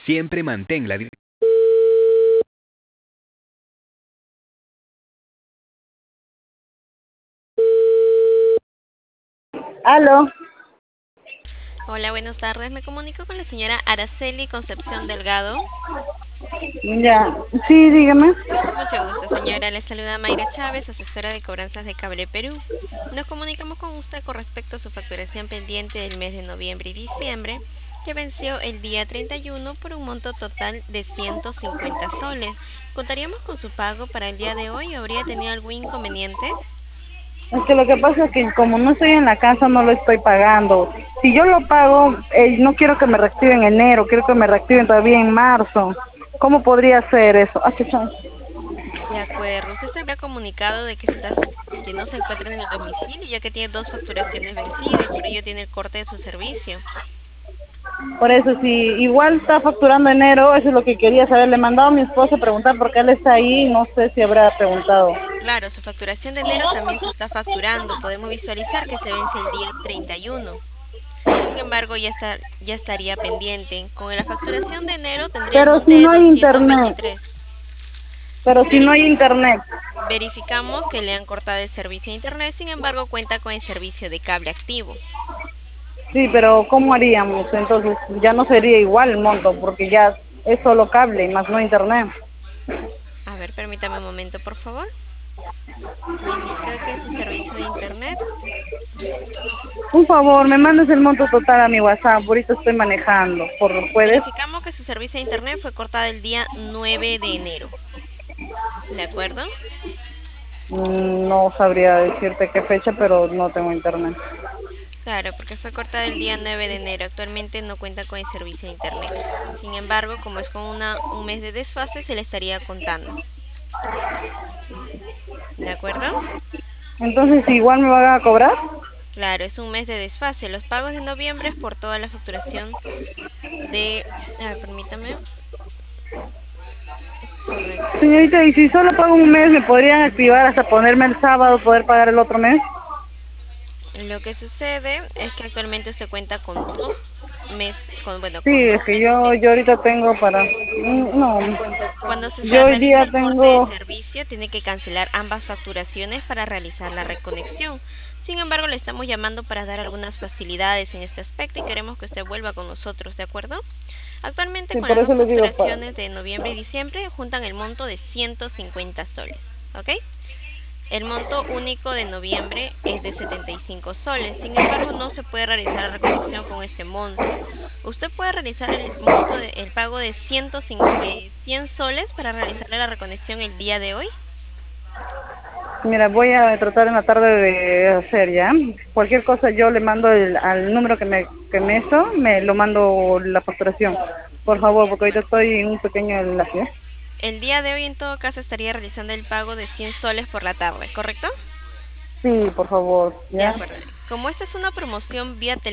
Siempre mantén la Aló, Hola, buenas tardes. Me comunico con la señora Araceli Concepción Delgado. ya, sí, dígame. Mucho gusto, señora. Le saluda Mayra Chávez, asesora de cobranzas de Cable Perú. Nos comunicamos con usted con respecto a su facturación pendiente del mes de noviembre y diciembre, que venció el día 31 por un monto total de 150 soles. ¿Contaríamos con su pago para el día de hoy o habría tenido algún inconveniente? Es que lo que pasa es que como no estoy en la casa, no lo estoy pagando. Si yo lo pago, no quiero que me reactiven en enero, quiero que me reactiven todavía en marzo. ¿Cómo podría ser eso? Ah, chucha. De acuerdo. Usted se había comunicado de que no se encuentra en el domicilio, ya que tiene dos facturaciones vencidas y por ello tiene el corte de su servicio. Por eso, si igual está facturando enero, eso es lo que quería saber. Le he mandado a mi esposo a preguntar por qué él está ahí, no sé si habrá preguntado. Claro, su facturación de enero también se está facturando. Podemos visualizar que se vence el día 31. Sin embargo, ya estaría pendiente. Con la facturación de enero tendría el Pero si monte de no hay internet, 223. pero si no hay Verifi- internet. Verificamos que le han cortado el servicio de internet, sin embargo, cuenta con el servicio de cable activo. Sí, pero ¿cómo haríamos? Entonces ya no sería igual el monto, porque ya es solo cable, más no internet. A ver, permítame un momento, por favor. Me indica que su servicio de internet. Un favor, me mandas el monto total a mi WhatsApp, ahorita estoy manejando. ¿Puedes? Verificamos que su servicio de internet fue cortado el día 9 de enero. ¿De acuerdo? No sabría decirte qué fecha, pero no tengo internet. Claro, porque fue cortado el día 9 de enero. Actualmente no cuenta con el servicio de internet. Sin embargo, como es con un mes de desfase, se le estaría contando. ¿De acuerdo? Entonces, ¿igual me van a cobrar? Claro, es un mes de desfase. Los pagos de noviembre es por toda la facturación de... A ver, permítame. Correcto. Señorita, ¿y si solo pago un mes, me podrían activar hasta ponerme el sábado, poder pagar el otro mes? Lo que sucede es que actualmente se cuenta con Sí, con es dos que meses de... yo ahorita tengo para... No, Cuando se yo hoy realiza día el corte de tengo... servicio, tiene que cancelar ambas facturaciones para realizar la reconexión. Sin embargo, le estamos llamando para dar algunas facilidades en este aspecto y queremos que usted vuelva con nosotros, ¿de acuerdo? Actualmente, Sí, con por las dos eso les digo, facturaciones de noviembre y diciembre, juntan el monto de 150 soles, ¿ok? El monto único de noviembre es de 75 soles. Sin embargo, no se puede realizar la reconexión con ese monto. Usted puede realizar el pago de 100 soles para realizarle la reconexión el día de hoy. mira, voy a tratar en la tarde de hacer ya. Cualquier cosa yo le mando al número me lo mando la facturación. Por favor, De porque ahorita acuerdo. estoy en un pequeño enlace. El día de hoy, en todo caso, estaría realizando el pago de 100 soles por la tarde, ¿correcto? Sí, por favor, De ya. acuerdo. Como esta es una promoción vía